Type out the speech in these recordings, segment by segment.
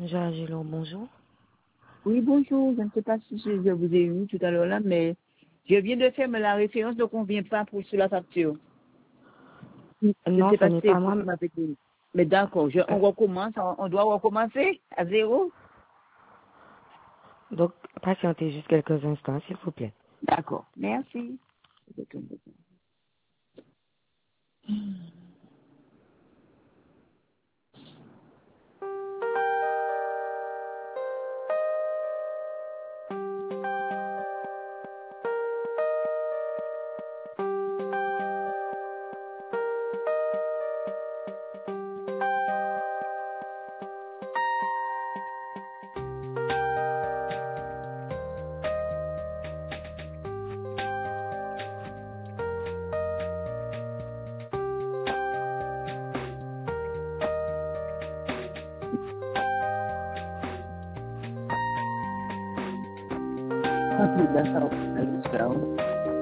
Angelo, bonjour. Oui, bonjour. Je ne sais pas si je vous ai eu tout à l'heure là, mais je viens de faire la référence, donc on ne vient pas pour sur la facture. Je ne Non, sais ce pas si n'est c'est pas vous moi. qui m'avez dit. Mais d'accord, on recommence, on doit recommencer à zéro. Donc, patientez juste quelques instants, s'il vous plaît. D'accord, merci. D'accord.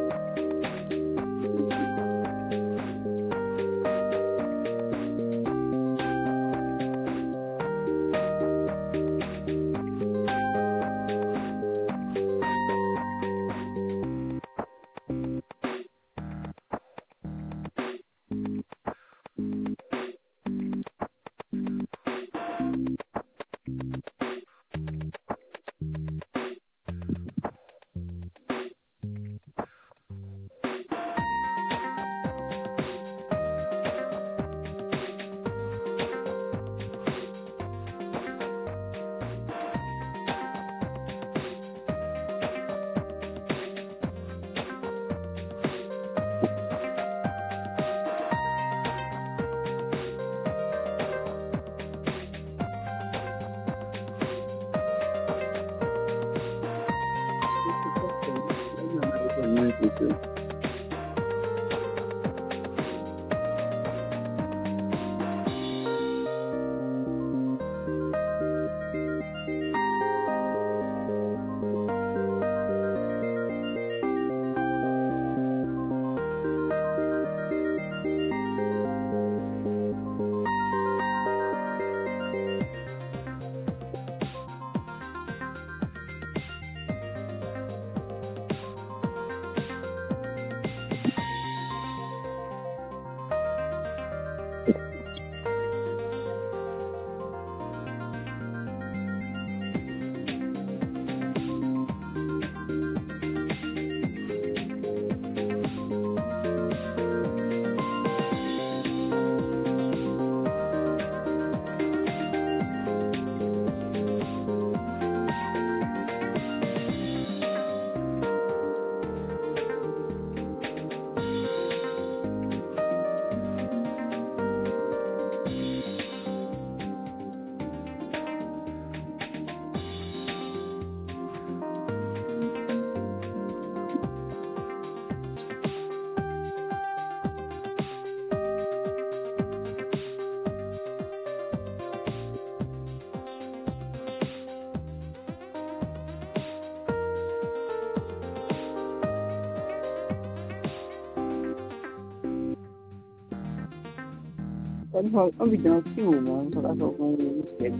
On vit dans un petit moment, ça va faire un respect.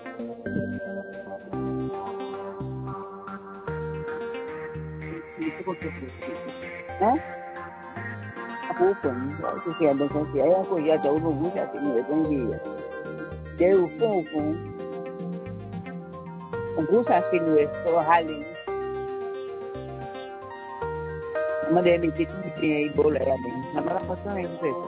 Hein? Aku pun, tu kaya ada kan saya aku ya jauh dulu saya tinggal di sini. Dia ufung, aku saya sini so haling. Nama dia ni tiada ibu lah ya ni. Nama apa tu yang itu?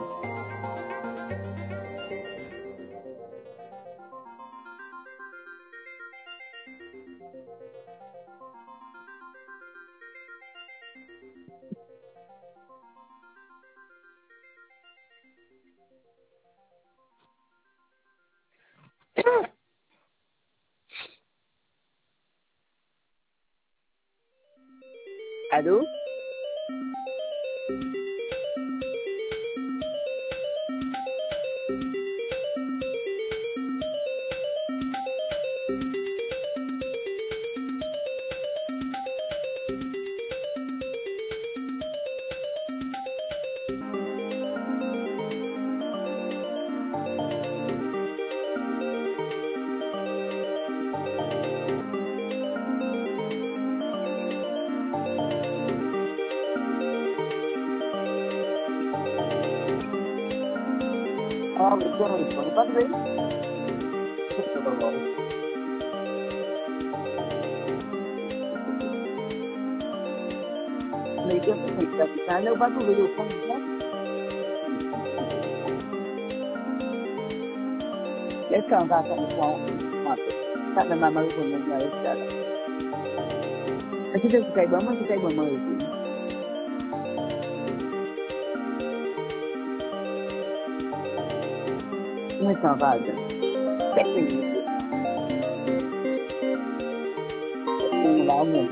Allô? Ah, oui, c'est vrai, on n'est pas doué. Mais il y a des capitaines, on va trouver le fond. Laisse qu'on va faire le fond. Ça ne m'a pas répondu à ça. Est-ce que tu sais, moi, je sais comment répondre. Mais ça va, c'est fini. C'est là, moi.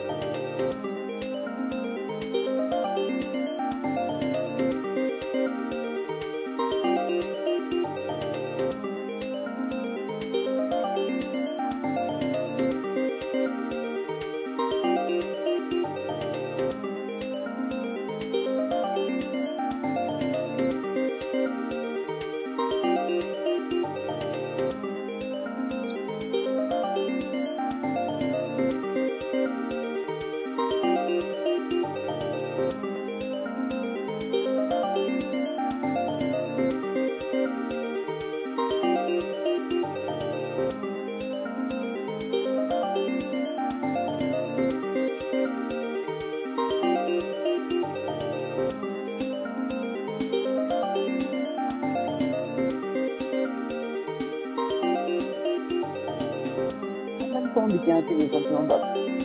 Même quand on dit qu'il y a un téléphone en bas.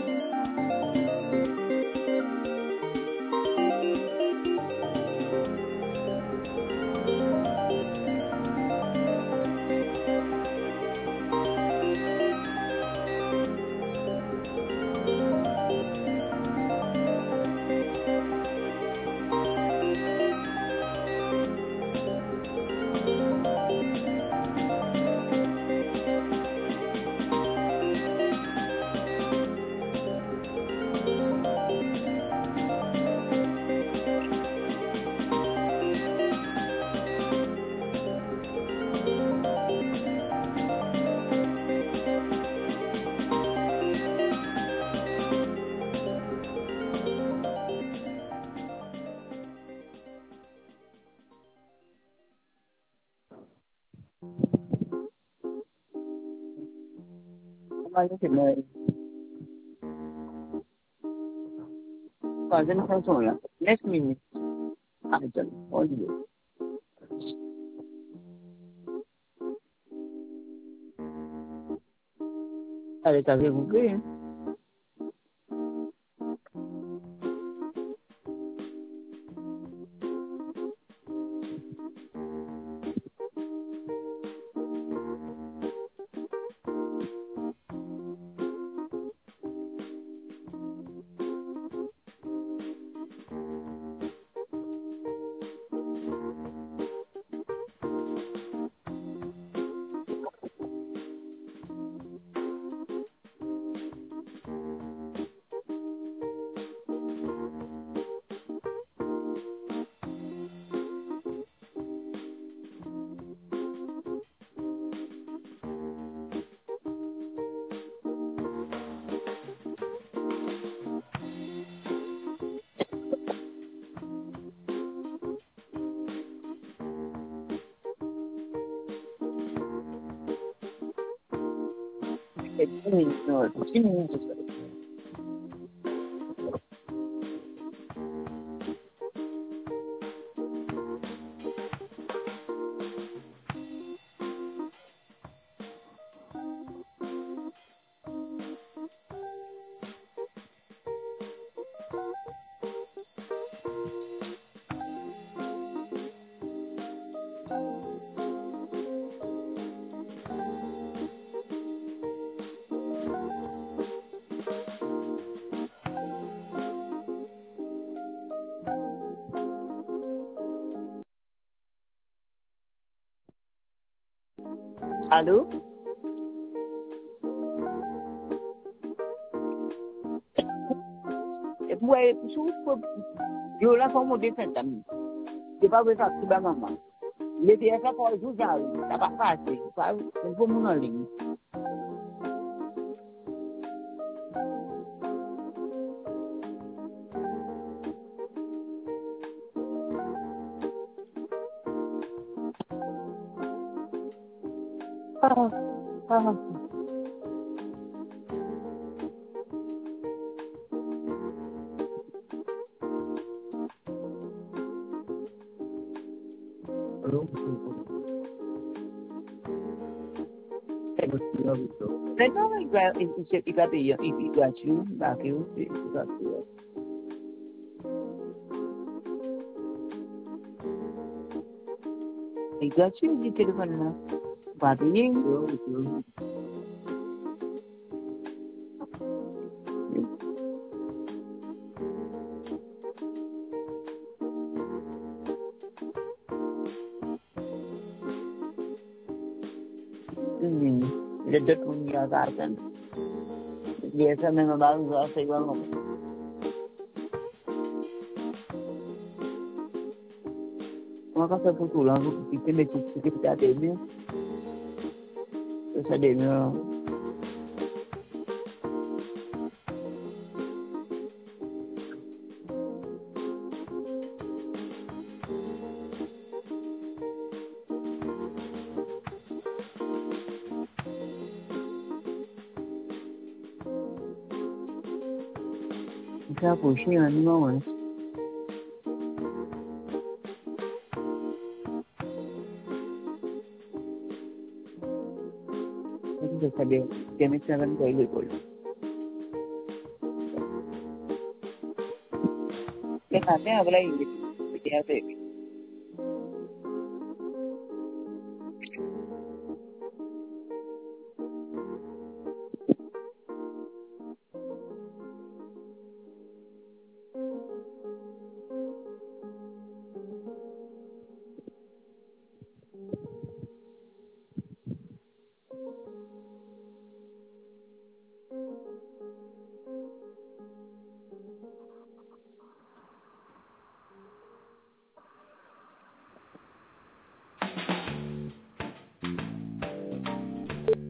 On va laisser moi. Troisième chanson là. 9 minutes. Attends, on dit. Allez, t'avais goûté, hein? C'est 10 minutes, non, 10 minutes. Allô? Et puis, ouais, yo là, faut monter cette amie. C'est pas vrai ça, c'est pas maman. Les TFA pour les jours, ça va passer. Il faut mon en ligne. di téléphone là. Le deux premiers garden. Dia sama memang saya bangun. Maka saya pulang kita le kita ada ni. Terus ada ni. Kita pusing ni mana? Kita dia mesti akan kaya gol. Kita ada apa lagi? Kita ada.